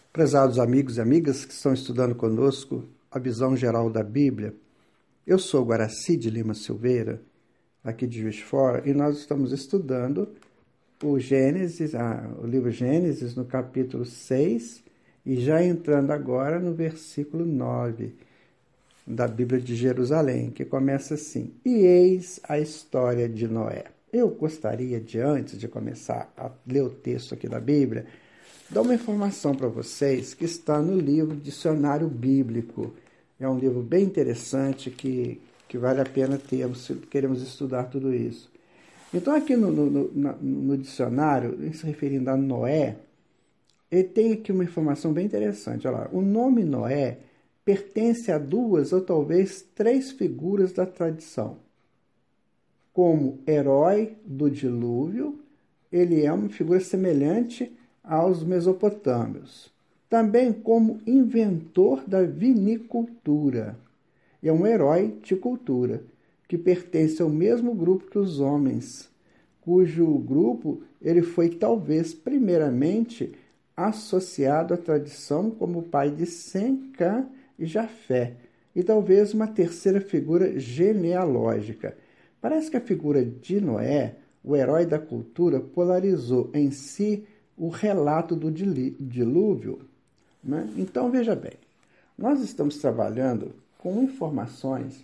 Prezados amigos e amigas que estão estudando conosco a visão geral da Bíblia, eu sou Guaraci de Lima Silveira, aqui de Juiz de Fora, e nós estamos estudando o livro Gênesis, no capítulo 6, e já entrando agora no versículo 9 da Bíblia de Jerusalém, que começa assim: E eis a história de Noé. Eu gostaria de, antes de começar a ler o texto aqui da Bíblia, dar uma informação para vocês que está no livro Dicionário Bíblico. É um livro bem interessante que vale a pena termos, se queremos estudar tudo isso. Então, aqui no dicionário, se referindo a Noé, ele tem aqui uma informação bem interessante. Olha lá, o nome Noé pertence a duas ou talvez três figuras da tradição. Como herói do dilúvio, ele é uma figura semelhante aos mesopotâmios. Também como inventor da vinicultura. É um herói de cultura, que pertence ao mesmo grupo que os homens, cujo grupo ele foi talvez primeiramente associado à tradição como pai de Sem, Cã e Jafé, e talvez uma terceira figura genealógica. Parece que a figura de Noé, o herói da cultura, polarizou em si o relato do dilúvio, né? Então, veja bem, nós estamos trabalhando com informações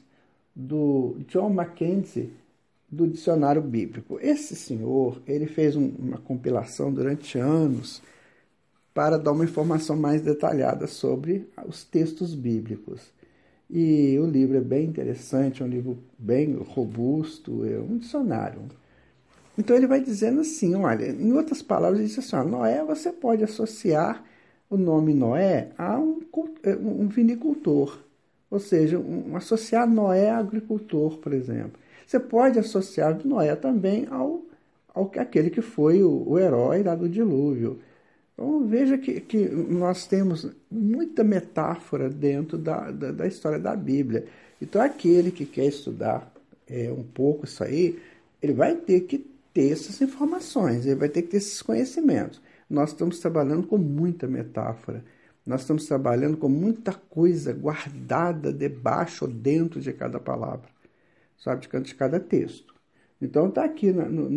do John Mackenzie, do Dicionário Bíblico. Esse senhor, ele fez uma compilação durante anos para dar uma informação mais detalhada sobre os textos bíblicos. E o livro é bem interessante, é um livro bem robusto, é um dicionário. Então ele vai dizendo assim, olha, em outras palavras, ele diz assim, Noé, você pode associar o nome Noé a um vinicultor, ou seja, associar Noé a agricultor, por exemplo. Você pode associar Noé também àquele que foi o herói lá do dilúvio. Então veja que nós temos muita metáfora dentro da história da Bíblia. Então aquele que quer estudar um pouco isso aí, ele vai ter que ter essas informações, ele vai ter que ter esses conhecimentos. Nós estamos trabalhando com muita metáfora, nós estamos trabalhando com muita coisa guardada debaixo ou dentro de cada palavra, sabe, de cada texto. Então está aqui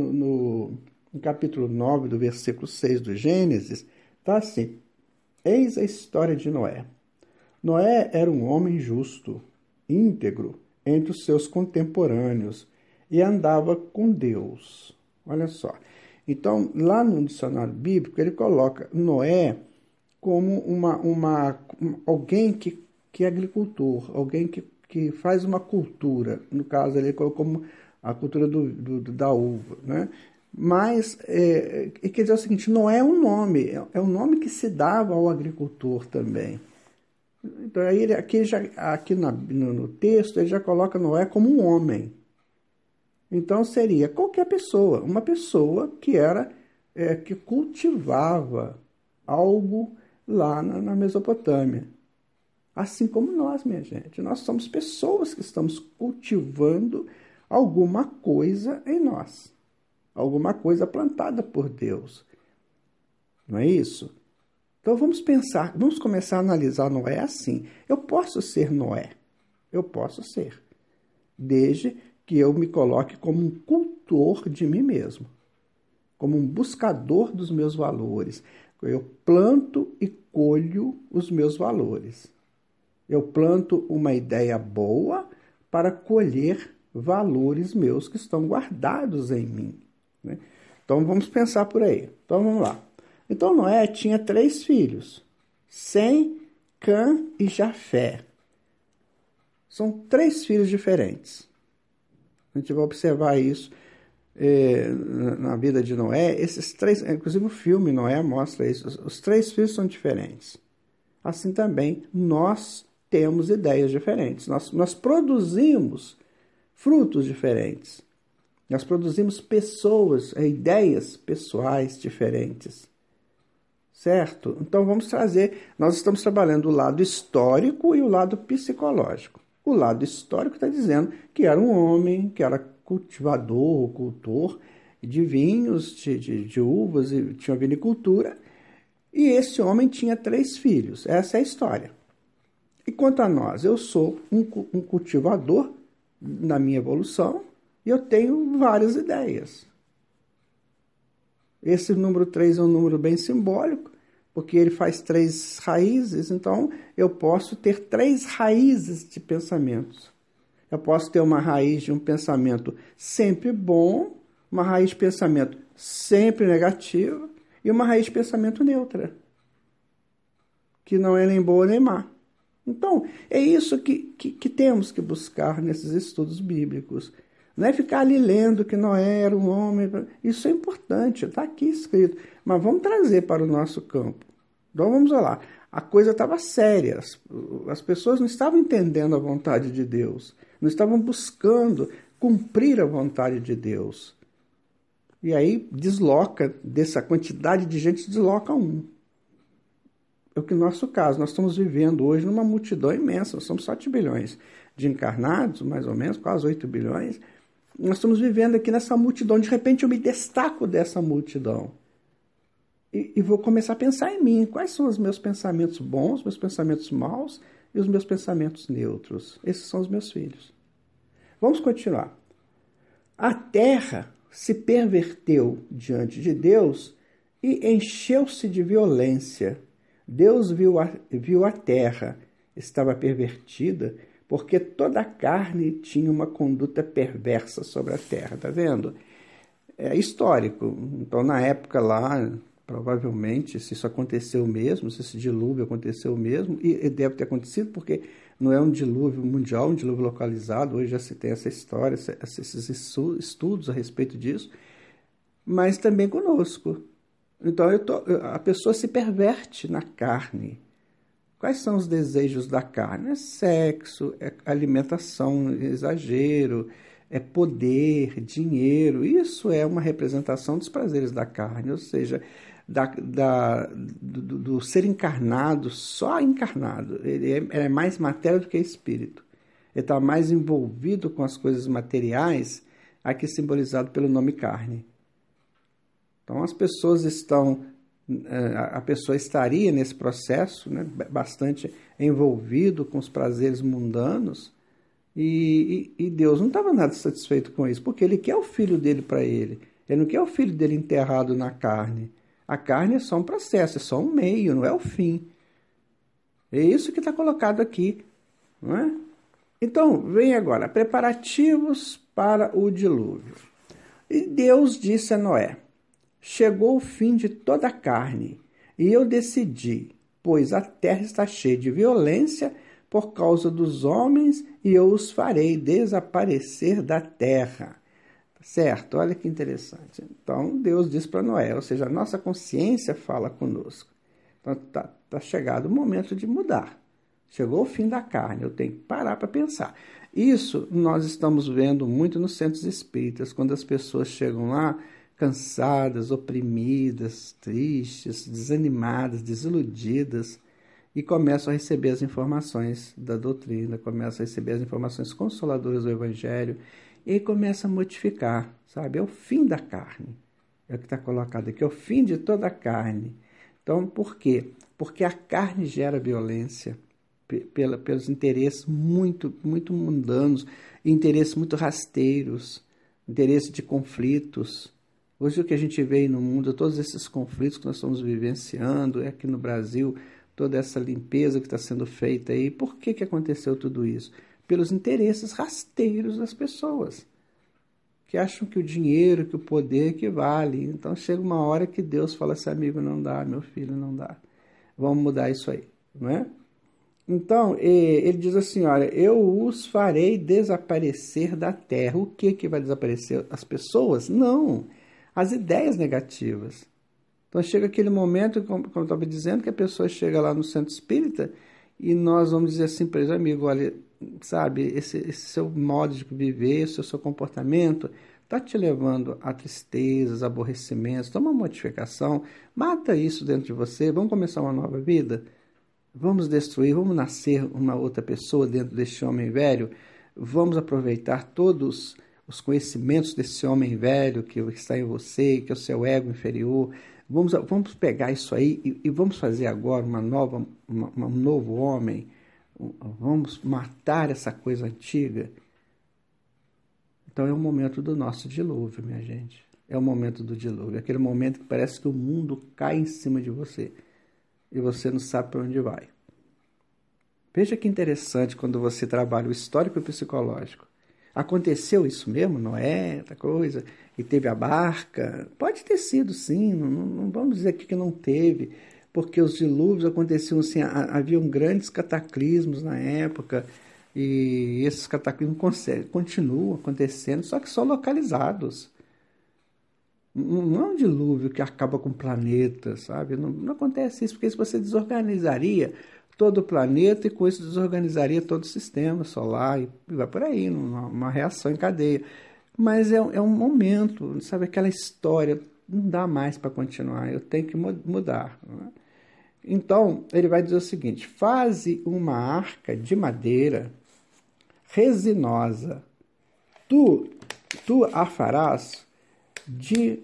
no capítulo 9 do versículo 6 do Gênesis, está assim: Eis a história de Noé. Noé era um homem justo, íntegro entre os seus contemporâneos e andava com Deus. Olha só. Então, lá no dicionário bíblico, ele coloca Noé como alguém que é agricultor, alguém que faz uma cultura. No caso, ele colocou como a cultura da uva, né? Mas, quer dizer o seguinte, Noé é um nome, é um nome que se dava ao agricultor também. Então, aí no texto, ele já coloca Noé como um homem. Então seria qualquer pessoa, uma pessoa que cultivava algo lá na Mesopotâmia. Assim como nós, minha gente. Nós somos pessoas que estamos cultivando alguma coisa em nós. Alguma coisa plantada por Deus. Não é isso? Então vamos começar a analisar Noé assim. Eu posso ser Noé. Eu posso ser. Desde que eu me coloque como um cultor de mim mesmo, como um buscador dos meus valores. Eu planto e colho os meus valores. Eu planto uma ideia boa para colher valores meus que estão guardados em mim, né? Então vamos pensar por aí. Então vamos lá. Então Noé tinha 3 filhos, Sem, Cã e Jafé. São 3 filhos diferentes. A gente vai observar isso na vida de Noé. Esses 3, inclusive o filme Noé mostra isso. Os 3 filhos são diferentes. Assim também, nós temos ideias diferentes. Nós produzimos frutos diferentes. Nós produzimos ideias pessoais diferentes. Certo? Então nós estamos trabalhando o lado histórico e o lado psicológico. O lado histórico está dizendo que era um homem, que era cultor de vinhos, de uvas, e tinha vinicultura. E esse homem tinha 3 filhos. Essa é a história. E quanto a nós, eu sou um cultivador na minha evolução e eu tenho várias ideias. Esse número 3 é um número bem simbólico, porque ele faz 3 raízes, então eu posso ter 3 raízes de pensamentos. Eu posso ter uma raiz de um pensamento sempre bom, uma raiz de pensamento sempre negativo e uma raiz de pensamento neutra, que não é nem boa nem má. Então, é isso que temos que buscar nesses estudos bíblicos. Não é ficar ali lendo que Noé era um homem. Isso é importante, está aqui escrito. Mas vamos trazer para o nosso campo. Então vamos lá. A coisa estava séria. As pessoas não estavam entendendo a vontade de Deus. Não estavam buscando cumprir a vontade de Deus. E aí desloca, dessa quantidade de gente, desloca um. É o que no nosso caso, nós estamos vivendo hoje numa multidão imensa, nós somos 7 bilhões de encarnados, mais ou menos, quase 8 bilhões. Nós estamos vivendo aqui nessa multidão, de repente eu me destaco dessa multidão. E vou começar a pensar em mim, quais são os meus pensamentos bons, meus pensamentos maus e os meus pensamentos neutros. Esses são os meus filhos. Vamos continuar. A terra se perverteu diante de Deus e encheu-se de violência. Deus viu a terra, estava pervertida, porque toda a carne tinha uma conduta perversa sobre a terra, tá vendo? É histórico. Então, na época lá, provavelmente, se isso aconteceu mesmo, se esse dilúvio aconteceu mesmo, e deve ter acontecido, porque não é um dilúvio mundial, um dilúvio localizado, hoje já se tem essa história, esses estudos a respeito disso, mas também conosco. Então, a pessoa se perverte na carne. Quais são os desejos da carne? É sexo, é alimentação, exagero, é poder, dinheiro. Isso é uma representação dos prazeres da carne, ou seja, do ser encarnado, só encarnado. Ele é mais matéria do que espírito. Ele está mais envolvido com as coisas materiais, aqui simbolizado pelo nome carne. Então, as pessoas a pessoa estaria nesse processo, né, bastante envolvido com os prazeres mundanos, e Deus não estava nada satisfeito com isso, porque Ele quer o filho dele para Ele. Ele não quer o filho dele enterrado na carne. A carne é só um processo, é só um meio, não é o fim. É isso que está colocado aqui, não é? Então, vem agora, preparativos para o dilúvio. E Deus disse a Noé: chegou o fim de toda a carne, e eu decidi, pois a terra está cheia de violência por causa dos homens, e eu os farei desaparecer da terra. Certo? Olha que interessante. Então, Deus diz para Noé, ou seja, a nossa consciência fala conosco. Então, está chegado o momento de mudar. Chegou o fim da carne, eu tenho que parar para pensar. Isso nós estamos vendo muito nos centros espíritas, quando as pessoas chegam lá cansadas, oprimidas, tristes, desanimadas, desiludidas, e começam a receber as informações da doutrina, começam a receber as informações consoladoras do Evangelho, e aí começa a modificar, sabe? É o fim da carne, é o que está colocado aqui, é o fim de toda a carne. Então, por quê? Porque a carne gera violência, pelos interesses muito, muito mundanos, interesses muito rasteiros, interesses de conflitos. Hoje o que a gente vê aí no mundo, todos esses conflitos que nós estamos vivenciando, aqui no Brasil, toda essa limpeza que está sendo feita aí, por que aconteceu tudo isso? Pelos interesses rasteiros das pessoas, que acham que o dinheiro, que o poder que vale. Então chega uma hora que Deus fala assim, amigo, não dá, meu filho, não dá. Vamos mudar isso aí, não é? Então, ele diz assim, olha, eu os farei desaparecer da terra. O que vai desaparecer? As pessoas? Não, as ideias negativas. Então chega aquele momento, como eu estava dizendo, que a pessoa chega lá no centro espírita e nós vamos dizer assim para eles, amigo, olha, sabe, esse seu modo de viver, esse seu comportamento está te levando a tristezas, aborrecimentos, toma uma modificação, mata isso dentro de você, vamos começar uma nova vida? Vamos destruir, vamos nascer uma outra pessoa dentro deste homem velho, vamos aproveitar todos os conhecimentos desse homem velho que está em você, que é o seu ego inferior, Vamos pegar isso aí e vamos fazer agora um novo homem. Vamos matar essa coisa antiga. Então é o momento do nosso dilúvio, minha gente. É o momento do dilúvio. É aquele momento que parece que o mundo cai em cima de você. E você não sabe para onde vai. Veja que interessante quando você trabalha o histórico e o psicológico. Aconteceu isso mesmo? Noé, outra coisa, e teve a barca? Pode ter sido, sim. Não vamos dizer aqui que não teve, porque os dilúvios aconteciam assim, haviam grandes cataclismos na época, e esses cataclismos continuam acontecendo, só que só localizados. Não é um dilúvio que acaba com o planeta, sabe? Não acontece isso, porque isso você desorganizaria todo o planeta e com isso desorganizaria todo o sistema solar e vai por aí, uma reação em cadeia. Mas é um momento, sabe? Aquela história, não dá mais para continuar, eu tenho que mudar. Né? Então, ele vai dizer o seguinte: faze uma arca de madeira resinosa, tu a farás de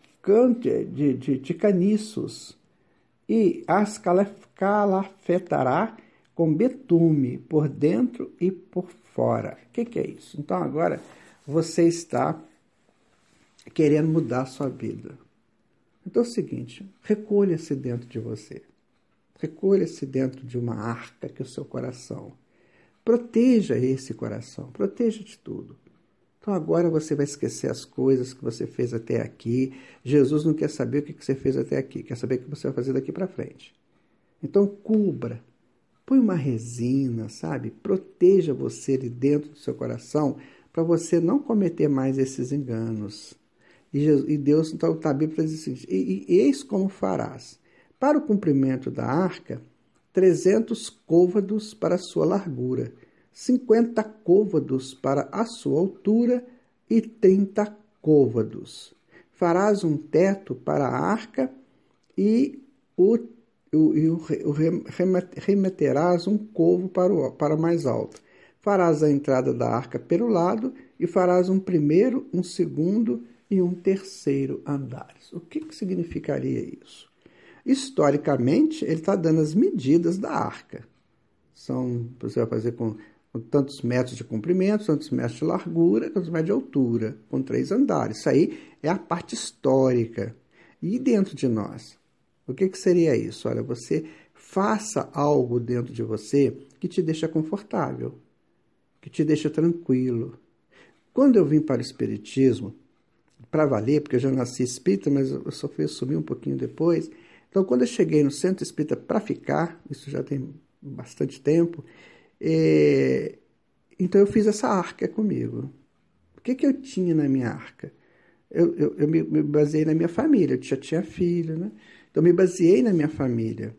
caniços e as calafetará com betume por dentro e por fora. O que é isso? Então agora você está querendo mudar a sua vida. Então é o seguinte, recolha-se dentro de você. Recolha-se dentro de uma arca que é o seu coração. Proteja esse coração, proteja de tudo. Então agora você vai esquecer as coisas que você fez até aqui. Jesus não quer saber o que você fez até aqui, quer saber o que você vai fazer daqui para frente. Então cubra, põe uma resina, sabe? Proteja você ali dentro do seu coração para você não cometer mais esses enganos. E Deus, então, está bem para dizer o seguinte: e eis como farás. Para o comprimento da arca, 300 côvados para a sua largura, 50 côvados para a sua altura e 30 côvados. Farás um teto para a arca e remeterás um côvado para o mais alto. Farás a entrada da arca pelo lado e farás um primeiro, um segundo e um terceiro andares. O que significaria isso? Historicamente, ele está dando as medidas da arca. Você vai fazer com tantos metros de comprimento, tantos metros de largura, tantos metros de altura, com 3 andares. Isso aí é a parte histórica. E dentro de nós? O que seria isso? Olha, você faça algo dentro de você que te deixa confortável, que te deixa tranquilo. Quando eu vim para o Espiritismo, para valer, porque eu já nasci espírita, mas eu só fui assumir um pouquinho depois. Então, quando eu cheguei no Centro Espírita para ficar, isso já tem bastante tempo, então eu fiz essa arca comigo. O que eu tinha na minha arca? Eu me baseei na minha família, eu já tinha filho, né? Então, eu me baseei na minha família.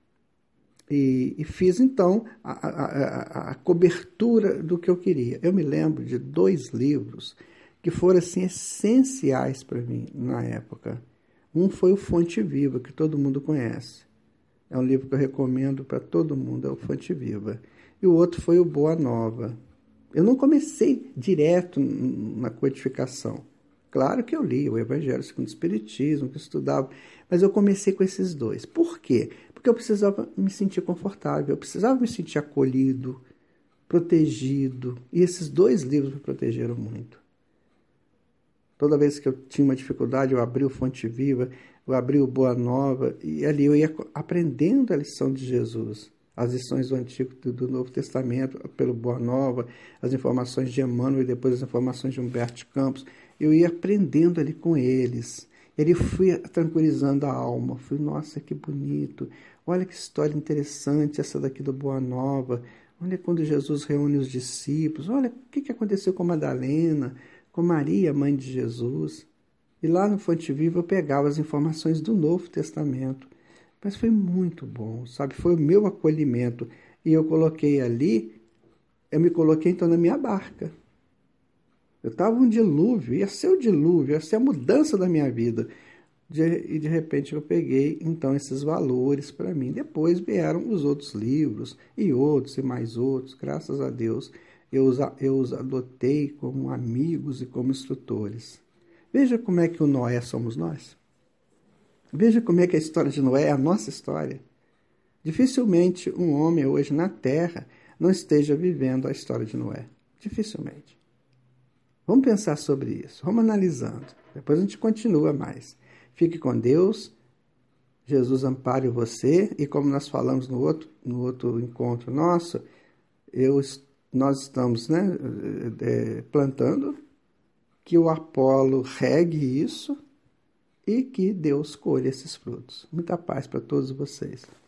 E fiz, então, a cobertura do que eu queria. Eu me lembro de 2 livros que foram, assim, essenciais para mim na época. Um foi o Fonte Viva, que todo mundo conhece. É um livro que eu recomendo para todo mundo, é o Fonte Viva. E o outro foi o Boa Nova. Eu não comecei direto na codificação. Claro que eu li o Evangelho segundo o Espiritismo, que eu estudava, mas eu comecei com esses 2. Por quê? Porque eu precisava me sentir confortável, eu precisava me sentir acolhido, protegido. E esses 2 livros me protegeram muito. Toda vez que eu tinha uma dificuldade, eu abri o Fonte Viva, eu abri o Boa Nova, e ali eu ia aprendendo a lição de Jesus. As lições do Antigo e do Novo Testamento, pelo Boa Nova, as informações de Emmanuel e depois as informações de Humberto Campos. Eu ia aprendendo ali com eles. Ele fui tranquilizando a alma. Fui, nossa, que bonito. Olha que história interessante essa daqui do Boa Nova. Olha quando Jesus reúne os discípulos. Olha o que aconteceu com Madalena, com Maria, mãe de Jesus. E lá no Fonte Viva eu pegava as informações do Novo Testamento. Mas foi muito bom, sabe? Foi o meu acolhimento. E eu coloquei ali, eu me coloquei então na minha barca. Eu estava um dilúvio, ia ser o dilúvio, ia ser a mudança da minha vida. E de repente eu peguei então esses valores para mim. Depois vieram os outros livros, e outros, e mais outros. Graças a Deus, eu os adotei como amigos e como instrutores. Veja como é que o Noé somos nós. Veja como é que a história de Noé é a nossa história. Dificilmente um homem hoje na Terra não esteja vivendo a história de Noé. Dificilmente. Vamos pensar sobre isso, vamos analisando. Depois a gente continua mais. Fique com Deus, Jesus ampare você, e como nós falamos no outro encontro nosso, nós estamos plantando, que o Apolo regue isso e que Deus colha esses frutos. Muita paz para todos vocês.